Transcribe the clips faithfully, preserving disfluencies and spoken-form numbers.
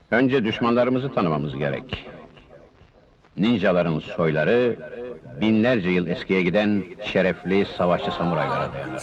Önce düşmanlarımızı tanımamız gerek. Ninjaların soyları, binlerce yıl eskiye giden şerefli savaşçı samuraylara dayanır.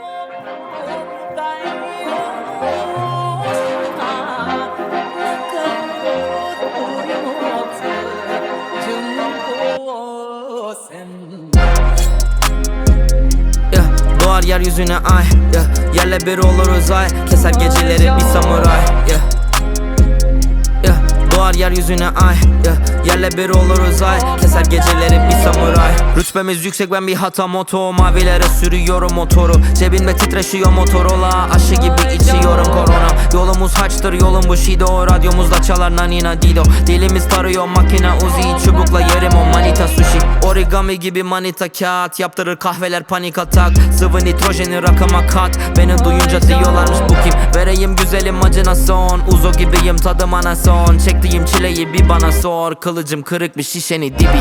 Doğar yeryüzüne ay, yeah. Yerle bir olur uzay, keser geceleri bir samuray, yeah. Yeah. Doğar yeryüzüne ay, yeah. Yerle bir olur uzay, keser geceleri bir samuray. Rütbemiz yüksek, ben bir hata moto, mavilere sürüyorum motoru. Cebimde titreşiyor Motorola, aşı gibi içiyorum korona. Yolumuz haçtır, yolum bu şido, radyomuzda çalar nanina dido. Dilimiz tarıyor makine uzi, çubukla yerim o manita sushi. Origami gibi manita kağıt, yaptırır kahveler panik atak. Sıvı nitrojeni rakama kat, beni duyunca diyorlarmış bu kim. Vereyim güzelim acına son, Uzo gibiyim tadım anason. Çektiğim çileyi bir bana sor, kılıcım kırık bir şişeni dibi,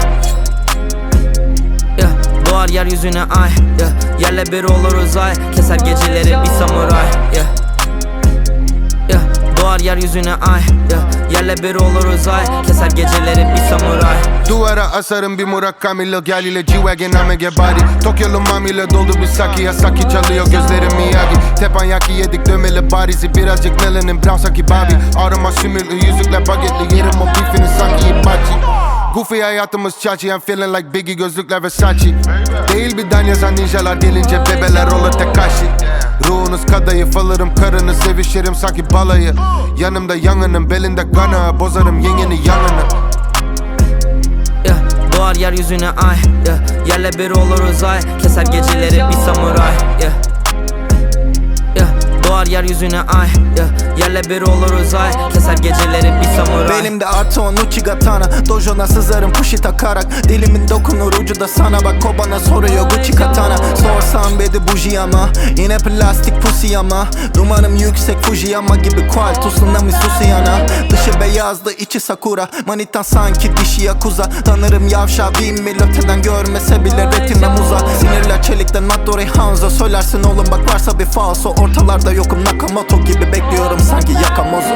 yeah. Doğar yeryüzüne ay, yeah. Yerle bir olur uzay, keser geceleri bir samuray, yeah. Yeah. Doğar yeryüzüne ay, yeah. Yerle bir olur uzay, keser geceleri bir samuray. Duvara asarım bir Murakami gel ile G-Wagon Amege body. Tokyo'lu mamiyle doldu bir saki, Yasaki çalıyor gözlerim Miyagi. Teppanyaki yedik dömeli barizi, birazcık melanin brown sanki Bobby. Ağrıma sümüklü yüzükler bagetli, yerim o beefini sanki hibachi. Goofy hayatımız chachi, I'm feeling like Biggie, gözlükler Versace. Değil bir dan yazan ninjalar gelince bebeler olur Tekashi. Ruhunuz kadayıf alırım, karını sevişirim sanki balayı. Yanımda yangının, belinde gana, bozarım yengeni yanını, yeah. Doğar yeryüzüne ay, yeah. Yerle bir olur uzay, keser geceleri bir samuray, yeah. Yeah. Doğar yeryüzüne ay, yeah. Yerle bir olur uzay, keser geceleri bir samuray. Belimde artı on uchi katana, dojona sızarım pushi takarak. Dilimin dokunur ucu da sana, bak o bana soruyor Gucci katana. Sorsam bedi buji ama, yine plastik pusi ama. Numaram yüksek Fujiyama gibi kual, tsunami susiyana. Dışı beyazdı içi sakura, manitan sanki dişi yakuza. Tanırım yavşa bin mil öteden, görmese bile retinem uza. Sinirler çelikten Mattori Hanzo, söylersin oğlum bak varsa bir falso. Ortalarda yokum Nakamoto gibi, bekliyorum sanki Yakamozo,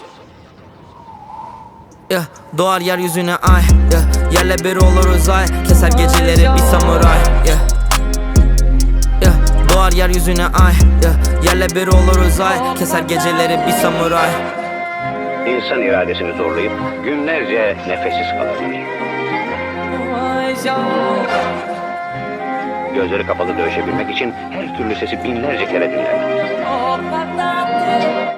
yeah. Doğar yeryüzüne ay, yeah. Yerle bir olur uzay, keser geceleri bir samuray, yeah. Yeah. Doğar yeryüzüne ay, yeah. Yerle bir olur uzay, keser geceleri bir samuray. İnsan iradesini zorlayıp günlerce nefessiz kalır. Gözleri kapalı dövüşebilmek için her türlü sesi binlerce kere dinler.